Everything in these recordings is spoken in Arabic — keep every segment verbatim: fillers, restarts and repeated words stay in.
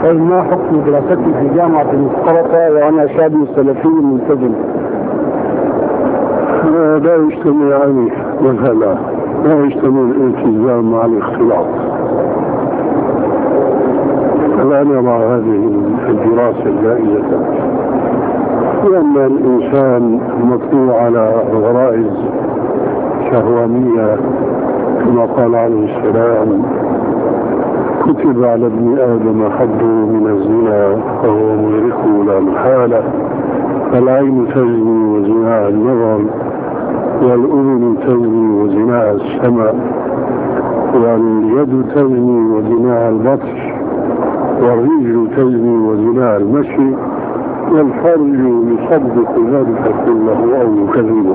ما حكم دراستي في جامعة المفترقة وأنا شاب سلفي ملتزم؟ لا يجتمع عليه مثلا، لا يجتمع الالتزام مع الاختلاط. لا نرى هذه الدراسة الجائزة، لأن الإنسان مطلوع على غرائز شهوانية كما قال عليه السلام: كتب على ابن آدم حظه من الزنا فهو مدركه لا محالة. فالعين تزني وزناها النظر، والأذن تزني وزناها السمع، واليد تزني وزناها البطش، والرجل تزني وزناها المشي، والفرج يصدق ذلك كله أو يكذبه.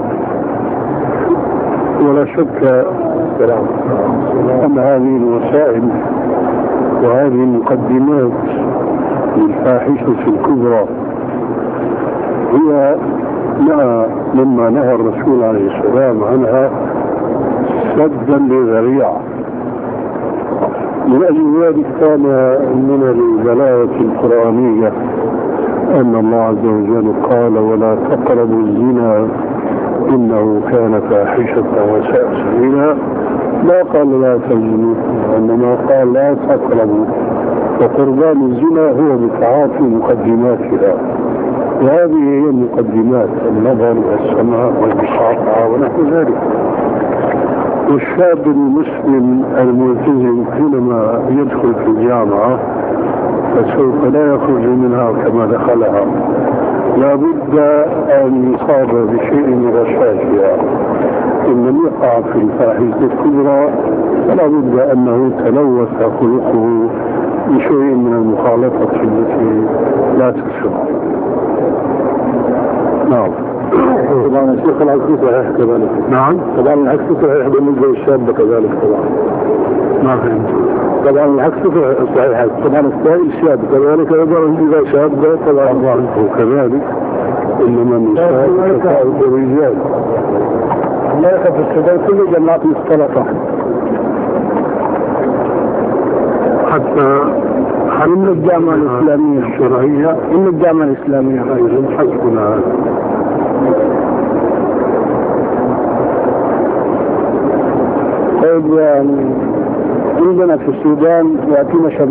ولا شك أن هذه الوسائل وهذه المقدمات للفاحشة الكبرى هي مما نهى الرسول عليه السلام عنها سدا لذريعة. من أجل ذلك كان من البلاغة القرآنية أن الله عز وجل قال: ولا تقربوا الزنا إنه كان فاحشة وساء سبيلا. لا قال لا تزنوا، وإنما قال لا تقربوا، وقربان الزنا هو بتعاطي مقدماتها، وهذه هي المقدمات: النظر والسمع والمصافحة ونحو ذلك. والشاب المسلم الملتزم حينما يدخل في الجامعة فسوف لا يخرج منها كما دخلها، لا بد أن يصاب بشيء من رشاشها. إن لم يقع في الفاحشة الكبرى فلا بد أنه تلوث خلقه بشيء من المخالطة التي لا تشرع. نعم. طبعا الشيخ العكس صحيح كذلك. نعم. طبعا العكس صحيح بالنسبة للشاب كذلك. طبعا ما فهمت. طبعا العكس صحيح. طبعا السائل شاب كذلك أيضا إذا شاب طبعا هو كذلك، إنما النساء تفاوت الرجال. لا يخف السودان كل جماعات مختلطة حتى من الجامعة الإسلامية الشرعية، من الجامعة الإسلامية أيضا حسبنا. طيب يعني عندنا في السودان يأتينا شباب